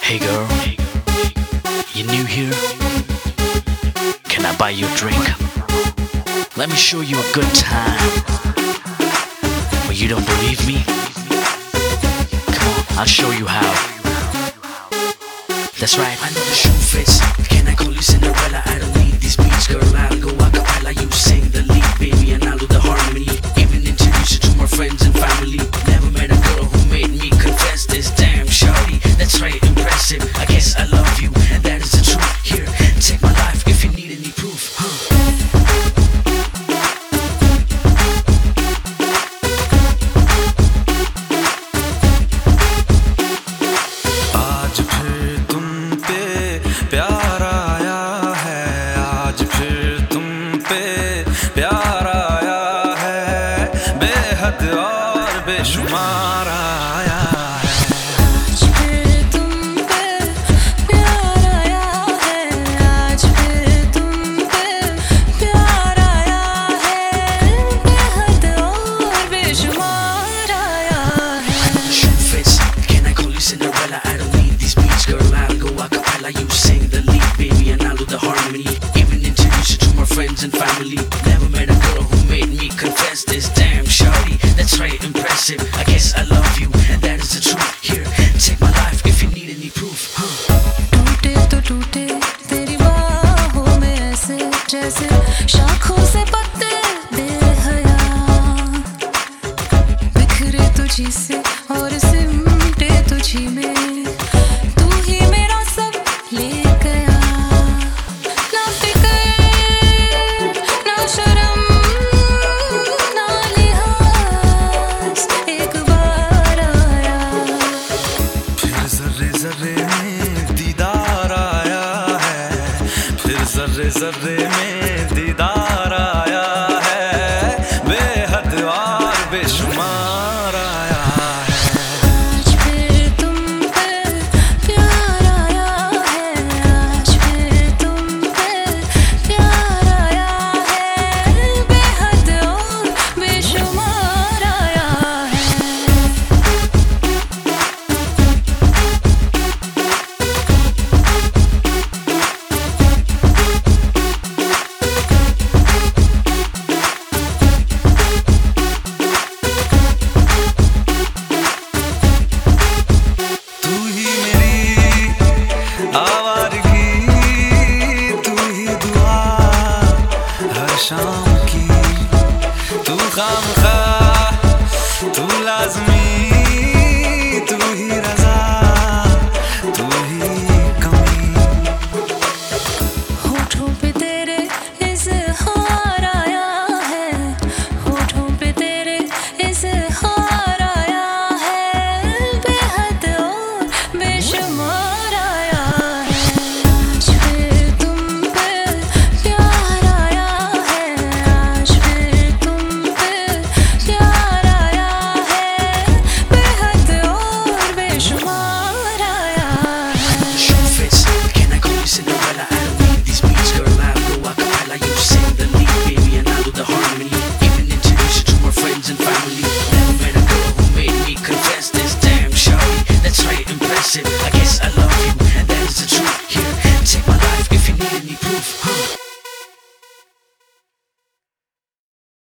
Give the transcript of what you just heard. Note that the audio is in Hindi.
Hey girl, you new here? Can I buy you a drink? Let me show you a good time. Well, you don't believe me? Come on, I'll show you how. That's right, I know the shoe fits. Can I call you Cinderella? I don't need these beats, girl. I'll go a cappella. You sing the lead, baby, and I'll do the harmony. Even introduce you to my friends and family. Never met a girl who made me confess this. Damn, shawty, that's right, impressive. I guess I love you, and that is the truth. Here, take my life if you need any proof, आज फिर तुम पे प्यार आया है, आज फिर तुम पे प्यार आया है, बेहद और बेशुमार आया है। आज फिर तुम पे प्यार आया है, आज फिर तुम पे प्यार आया है, बेहद और बेशुमार आया है। shoe fits. Can I call you Cinderella? I don't need these beats, girl. I'll go a cappella. You sing the lead, baby, and I'll do the harmony. Even introduce you to my friends and family. Never met a girl who made me confess this. Damn, shawty, that's right, impressive. I guess I love you, and that is the truth. Here, take my life if you need any proof, टूटे तो टूटे तेरी बाहों में ऐसे जैसे शाखों से पत्ते बेहया, बिखरे तुझी से और सिमटे तुझी में, तू ही मेरा सब ले गया। ना फिक्र ना शर्म ना लिहाज, एक बार आया। फिर जर्रे जर्रे में दीदार आया है, फिर जर्रे जर्रे में दीदार आया है, बेहद और बेशुमार आया है। आज फिर तुम पे प्यार आया है, आज फिर तुम पे प्यार आया है, बेहद और बेशुमार आया है। तू ही मेरी आवारगी, तू ही दुआ हर शाम की, तू खामखा तू लाज़मी।